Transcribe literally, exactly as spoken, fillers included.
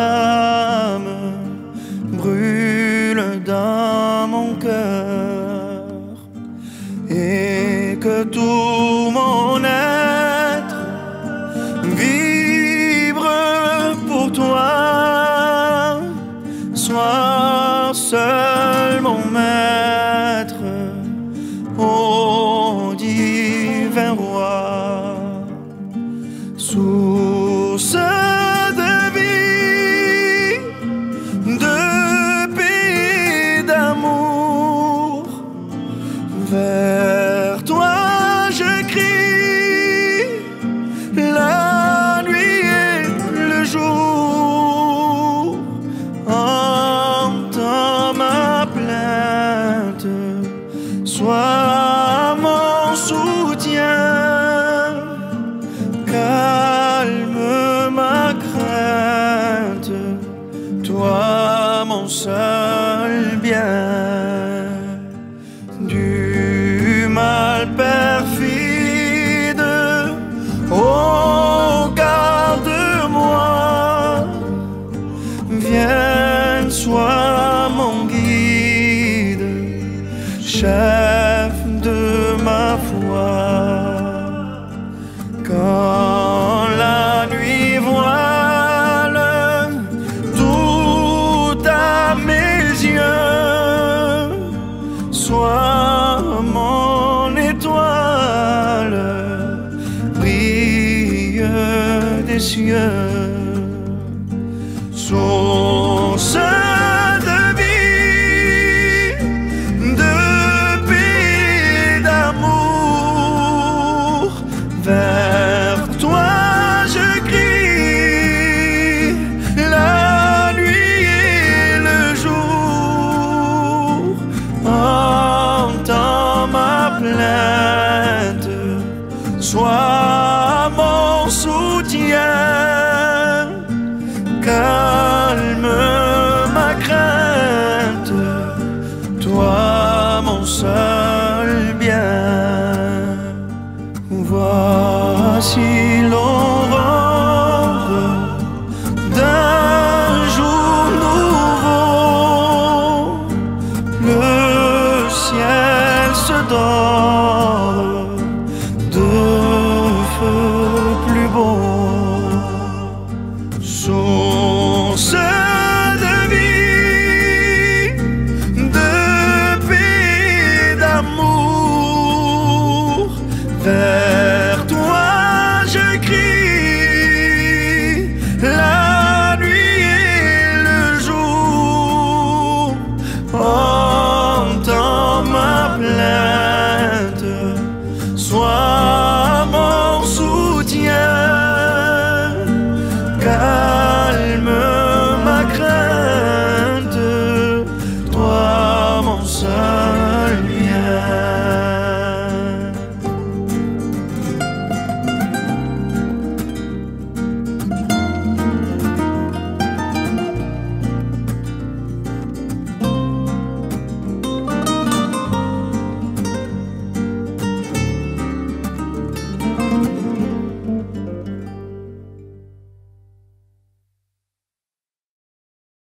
flamme brûle dans mon cœur et que tout mon être vibre pour toi. Sois seul mon maître, ô divin roi, source de vie, de paix, d'amour. Vers toi je crie la nuit et le jour. Entends ma plainte, sois mon soutien, calme ma crainte, toi mon seul bien. Du mal perfide, oh garde-moi, viens, sois mon guide, chef de ma foi. Quand la nuit voile tout à mes yeux, sois mon étoile, brille des cieux. Source de vie, de paix, d'amour. Vers toi je crie la nuit et le jour. Entends ma plainte, sois mon soutien, calme ma crainte, toi mon seul